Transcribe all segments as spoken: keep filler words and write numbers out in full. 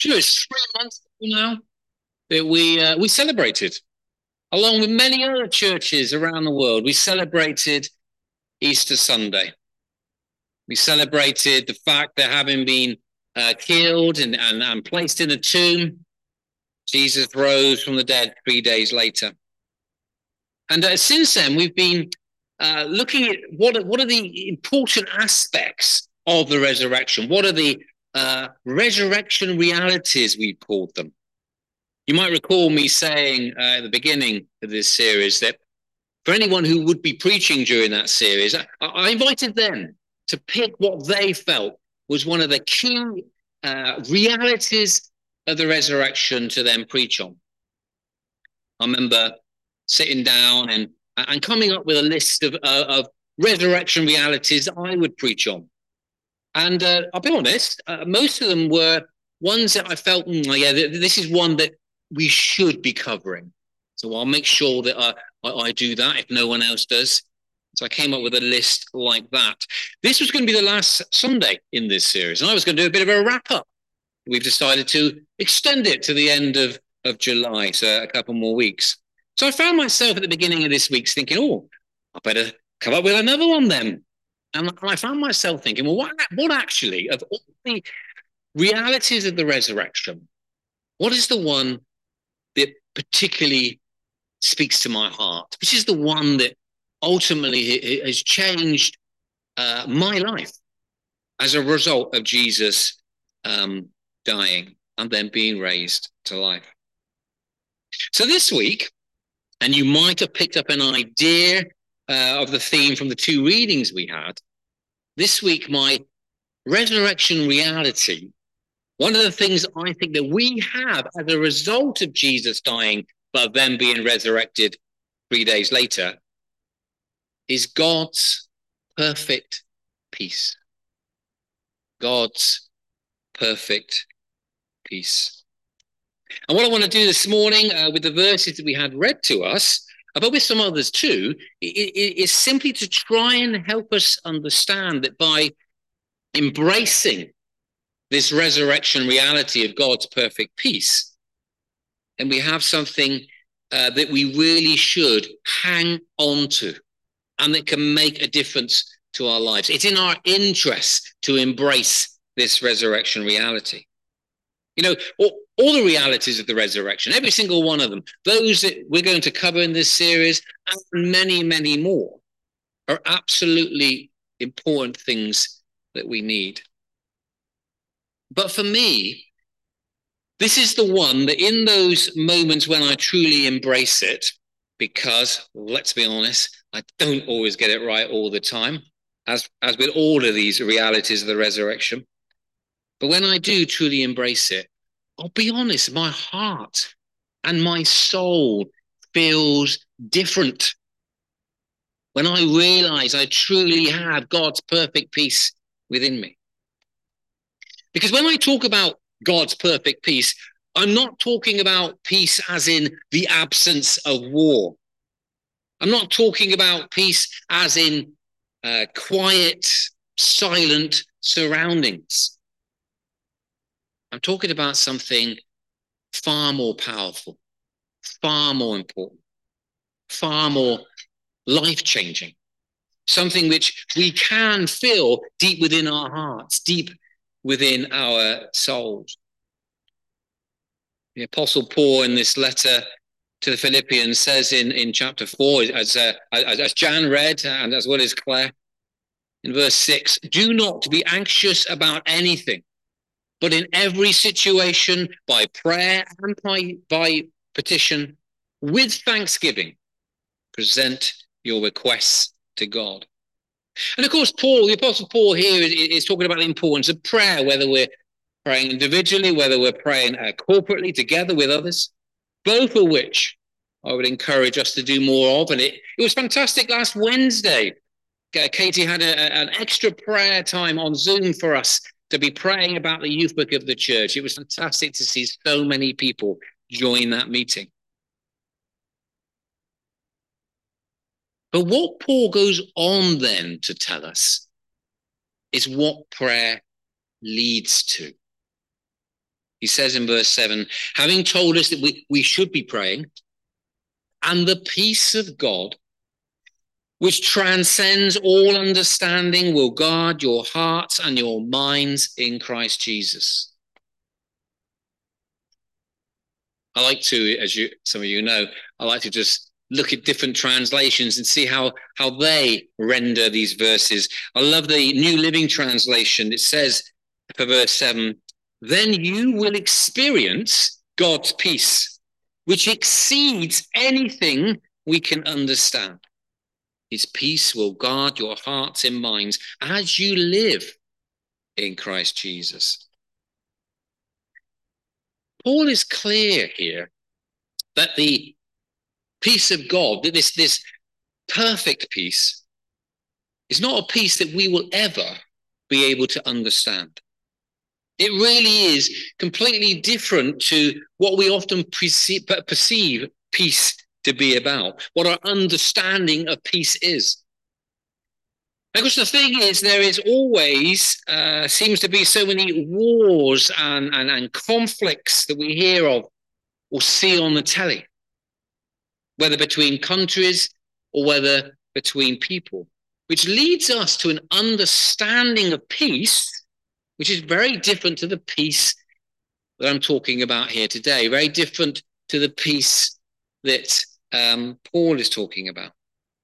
Do you know, it's three months ago now that we uh, we celebrated, along with many other churches around the world. We celebrated Easter Sunday. We celebrated the fact that having been uh, killed and, and, and placed in a tomb, Jesus rose from the dead three days later. And uh, since then, we've been uh, looking at what are, what are the important aspects of the resurrection. What are the uh, resurrection realities, we called them. You might recall me saying uh, at the beginning of this series that for anyone who would be preaching during that series, I, I invited them to pick what they felt was one of the key uh, realities of the resurrection to then preach on. I remember sitting down and, and coming up with a list of, uh, of resurrection realities that I would preach on. And uh, I'll be honest, uh, most of them were ones that I felt, mm, yeah, th- this is one that we should be covering. So I'll make sure that I, I, I do that if no one else does. So I came up with a list like that. This was going to be the last Sunday in this series, and I was going to do a bit of a wrap-up. We've decided to extend it to the end of, of July, so a couple more weeks. So I found myself at the beginning of this week thinking, oh, I better come up with another one then. And I found myself thinking, well, what, what actually, of all the realities of the resurrection, what is the one that particularly speaks to my heart? Which is the one that ultimately has changed uh, my life as a result of Jesus um, dying and then being raised to life? So this week, and you might have picked up an idea uh, of the theme from the two readings we had, this week my resurrection reality, one of the things I think that we have as a result of Jesus dying but then being resurrected three days later is God's perfect peace. God's perfect peace. And what I want to do this morning uh, with the verses that we had read to us, but with some others too, is simply to try and help us understand that by embracing this resurrection reality of God's perfect peace, and we have something uh, that we really should hang on to and that can make a difference to our lives. It's in our interest to embrace this resurrection reality. You know, all, all the realities of the resurrection, every single one of them, those that we're going to cover in this series and many, many more, are absolutely important things that we need. But for me, this is the one that in those moments when I truly embrace it, because let's be honest, I don't always get it right all the time, as, as with all of these realities of the resurrection. But when I do truly embrace it, I'll be honest, my heart and my soul feels different. When I realize I truly have God's perfect peace within me. Because when I talk about God's perfect peace, I'm not talking about peace as in the absence of war. I'm not talking about peace as in uh, quiet, silent surroundings. I'm talking about something far more powerful, far more important, far more life-changing, something which we can feel deep within our hearts, deep within our souls. The Apostle Paul in this letter to the Philippians says in, in chapter four, as, uh, as, as Jan read, and as well as Claire, in verse six, do not be anxious about anything, but in every situation, by prayer and by, by petition, with thanksgiving, present your requests to God. And of course, Paul, the Apostle Paul here is, is talking about the importance of prayer, whether we're praying individually, whether we're praying uh, corporately together with others, both of which I would encourage us to do more of. And it, it was fantastic last Wednesday. Uh, Katie had a, a, an extra prayer time on Zoom for us to be praying about the youth book of the church. It was fantastic to see so many people join that meeting. But what Paul goes on then to tell us is what prayer leads to. He says in verse seven, having told us that we, we should be praying, and the peace of God, which transcends all understanding, will guard your hearts and your minds in Christ Jesus. I like to, as you some of you know, I like to just look at different translations and see how, how they render these verses. I love the New Living Translation. It says for verse seven, then you will experience God's peace, which exceeds anything we can understand. His peace will guard your hearts and minds as you live in Christ Jesus. Paul is clear here that the peace of God, that this, this perfect peace, is not a peace that we will ever be able to understand. It really is completely different to what we often perceive, perceive peace to be about, what our understanding of peace is. Because the thing is, there is always, uh, seems to be so many wars and, and, and conflicts that we hear of or see on the telly, whether between countries or whether between people, which leads us to an understanding of peace, which is very different to the peace that I'm talking about here today, very different to the peace that um, Paul is talking about,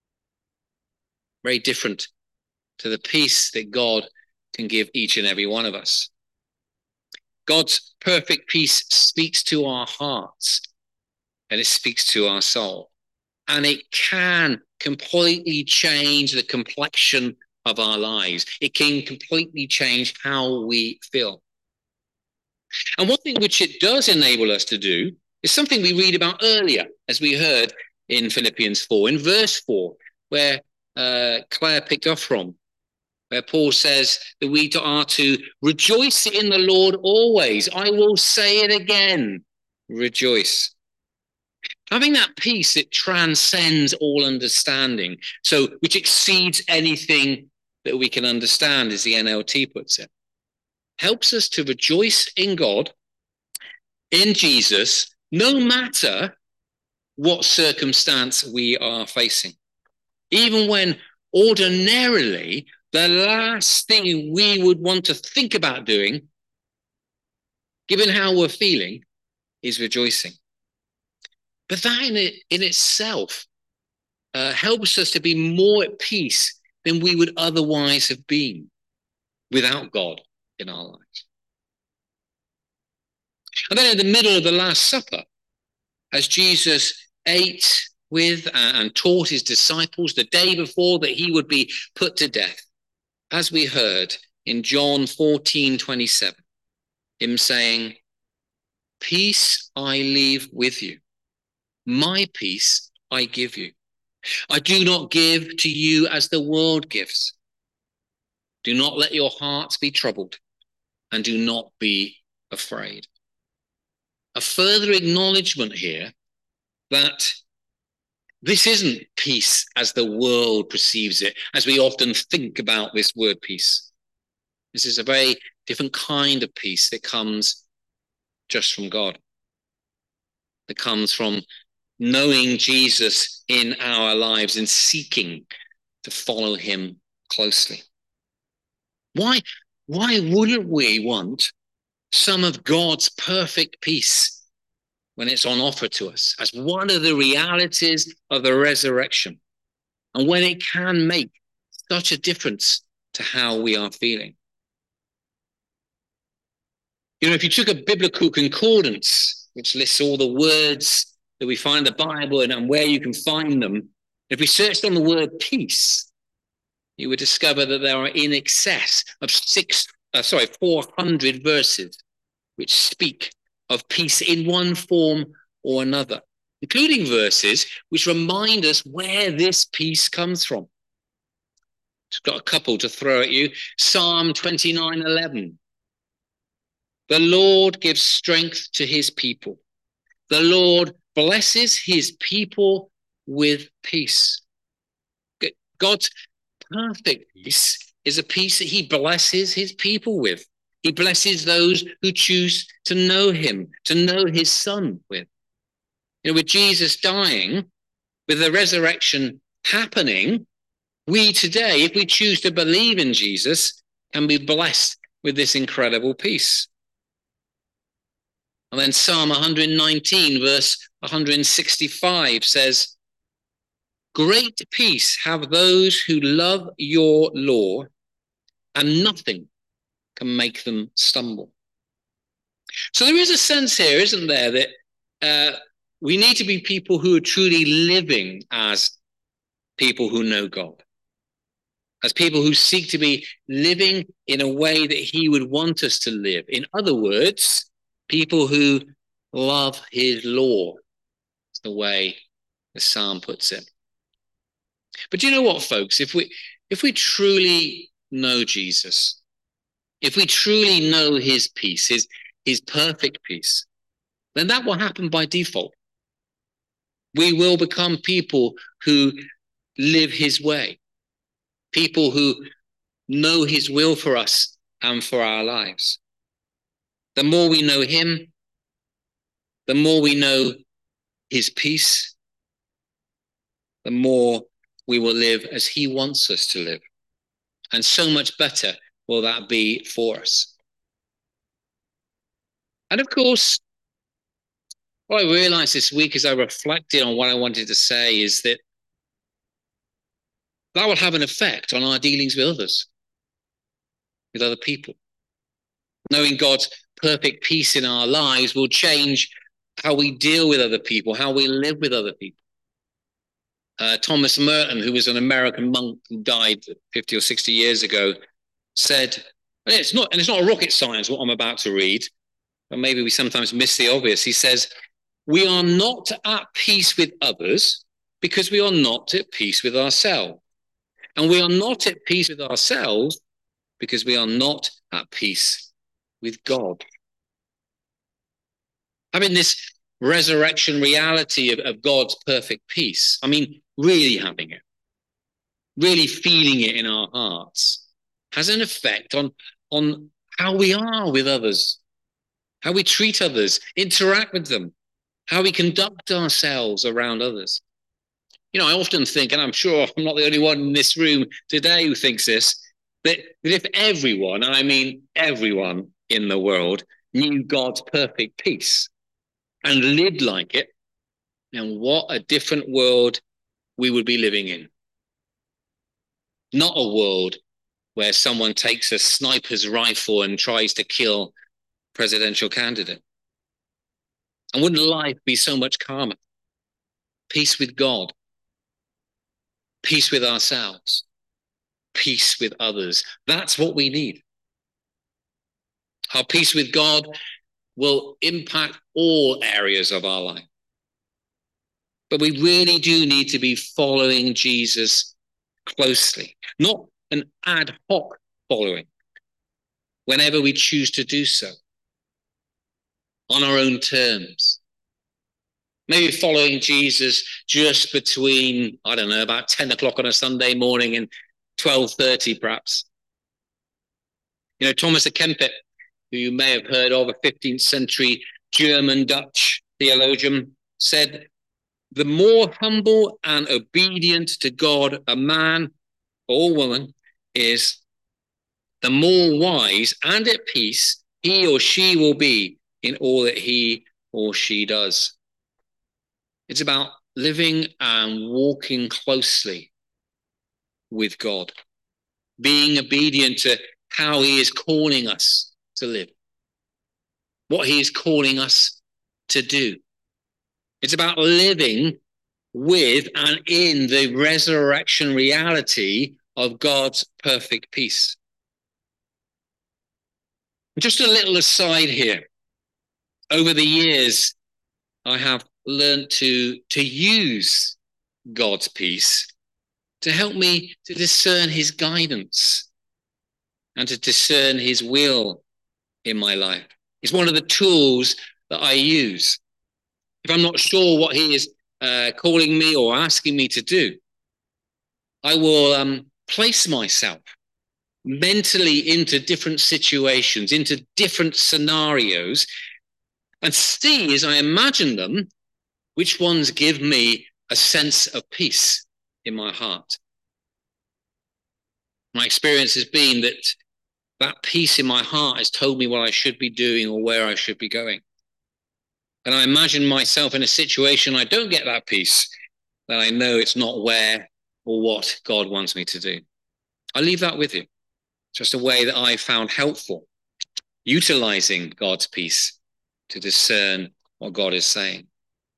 very different to the peace that God can give each and every one of us. God's perfect peace speaks to our hearts and it speaks to our soul. And it can completely change the complexion of our lives. It can completely change how we feel. And one thing which it does enable us to do is something we read about earlier, as we heard in Philippians four, in verse four, where uh, Claire picked up from, where Paul says that we are to rejoice in the Lord always. I will say it again, rejoice. Having that peace that transcends all understanding, so which exceeds anything that we can understand, as the N L T puts it, helps us to rejoice in God, in Jesus, no matter what circumstance we are facing. Even when ordinarily the last thing we would want to think about doing, given how we're feeling, is rejoicing. But that in, it, in itself uh, helps us to be more at peace than we would otherwise have been without God in our lives. And then in the middle of the Last Supper, as Jesus ate with and taught his disciples the day before that he would be put to death, as we heard in John fourteen twenty-seven, him saying, peace I leave with you. My peace I give you. I do not give to you as the world gives. Do not let your hearts be troubled, and do not be afraid. A further acknowledgement here that this isn't peace as the world perceives it, as we often think about this word peace. This is a very different kind of peace that comes just from God, that comes from knowing Jesus in our lives and seeking to follow him closely. Why, why wouldn't we want some of God's perfect peace when it's on offer to us as one of the realities of the resurrection, and when it can make such a difference to how we are feeling? You know, if you took a biblical concordance, which lists all the words that we find in the Bible and, and where you can find them, if we searched on the word peace, you would discover that there are in excess of six, uh, sorry, four hundred verses which speak of peace in one form or another, including verses which remind us where this peace comes from. Just got a couple to throw at you. Psalm twenty-nine eleven. The Lord gives strength to his people. The Lord blesses his people with peace. God's perfect peace is a peace that he blesses his people with. He blesses those who choose to know him, to know his son with. You know, with Jesus dying, with the resurrection happening, we today, if we choose to believe in Jesus, can be blessed with this incredible peace. And then Psalm one hundred nineteen, verse one hundred sixty-five says, "Great peace have those who love your law, and nothing can make them stumble." So there is a sense here, isn't there, that uh, we need to be people who are truly living as people who know God, as people who seek to be living in a way that he would want us to live. In other words, people who love his law. It's the way the psalm puts it. But you know what, folks? If we if we truly know Jesus, if we truly know his peace, his, his perfect peace, then that will happen by default. We will become people who live his way, people who know his will for us and for our lives. The more we know him, the more we know his peace, the more we will live as he wants us to live. And so much better will that be for us. And of course, what I realized this week as I reflected on what I wanted to say is that that will have an effect on our dealings with others, with other people. Knowing God's perfect peace in our lives will change how we deal with other people, how we live with other people. Uh, Thomas Merton, who was an American monk who died fifty or sixty years ago, said, and it's not, and it's not rocket science what I'm about to read, but maybe we sometimes miss the obvious. He says, "We are not at peace with others because we are not at peace with ourselves. And we are not at peace with ourselves because we are not at peace with God." Having this resurrection reality of, of God's perfect peace, I mean, really having it, really feeling it in our hearts, has an effect on, on how we are with others, how we treat others, interact with them, how we conduct ourselves around others. You know, I often think, and I'm sure I'm not the only one in this room today who thinks this, that, that if everyone, and I mean everyone in the world, knew God's perfect peace and lived like it, then what a different world we would be living in. Not a world where someone takes a sniper's rifle and tries to kill a presidential candidate. And wouldn't life be so much calmer? Peace with God, peace with ourselves, peace with others. That's what we need. Our peace with God will impact all areas of our life. But we really do need to be following Jesus closely, not an ad hoc following whenever we choose to do so, on our own terms. Maybe following Jesus just between, I don't know, about ten o'clock on a Sunday morning and twelve thirty perhaps. You know, Thomas à Kempis, who you may have heard of, a fifteenth century German-Dutch theologian, said, "The more humble and obedient to God a man or woman is, the more wise and at peace he or she will be in all that he or she does." It's about living and walking closely with God, being obedient to how he is calling us to live, what he is calling us to do. It's about living with and in the resurrection reality of God's perfect peace. Just a little aside here. Over the years, I have learned to, to use God's peace to help me to discern his guidance and to discern his will in my life. It's one of the tools that I use. If I'm not sure what he is uh, calling me or asking me to do, I will um, place myself mentally into different situations, into different scenarios, and see as I imagine them, which ones give me a sense of peace in my heart. My experience has been that that peace in my heart has told me what I should be doing or where I should be going. And I imagine myself in a situation I don't get that peace, that I know it's not where or what God wants me to do. I leave that with you. Just a way that I found helpful, utilizing God's peace to discern what God is saying.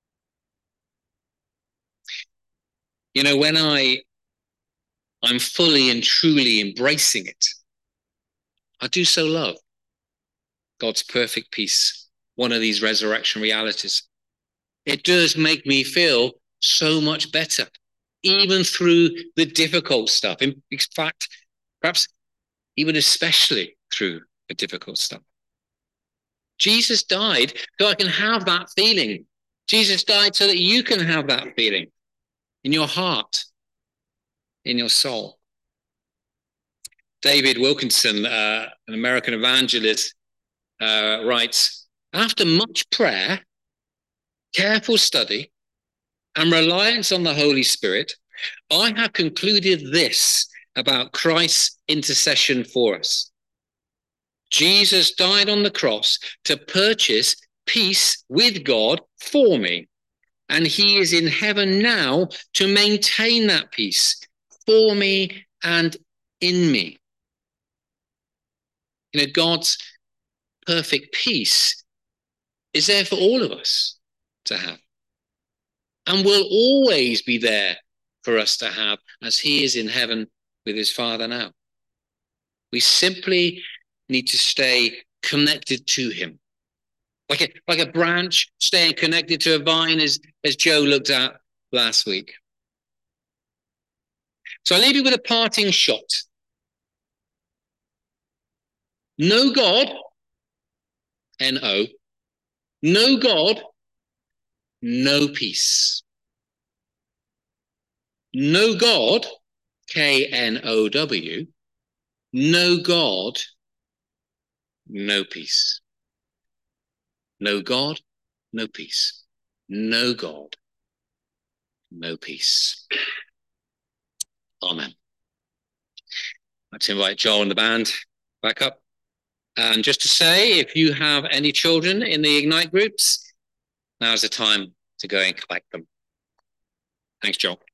You know, when I, I'm fully and truly embracing it, I do so love God's perfect peace, one of these resurrection realities. It does make me feel so much better, even through the difficult stuff. In fact, perhaps even especially through the difficult stuff. Jesus died so I can have that feeling. Jesus died so that you can have that feeling in your heart, in your soul. David Wilkinson, uh, an American evangelist, uh, writes, after much prayer, careful study, and reliance on the Holy Spirit, I have concluded this about Christ's intercession for us. Jesus died on the cross to purchase peace with God for me, and he is in heaven now to maintain that peace for me and in me. You know, God's perfect peace is there for all of us to have, and will always be there for us to have as he is in heaven with his Father now. We simply need to stay connected to him. Like a, like a branch staying connected to a vine, as, as Joe looked at last week. So I leave you with a parting shot. No God, N O, no God, no peace. No God, K N O W, no God, no peace. No God, no peace. No God, no peace. Amen. I'd like to invite Joel and the band back up. And just to say, if you have any children in the Ignite groups, now's the time to go and collect them. Thanks, Joel.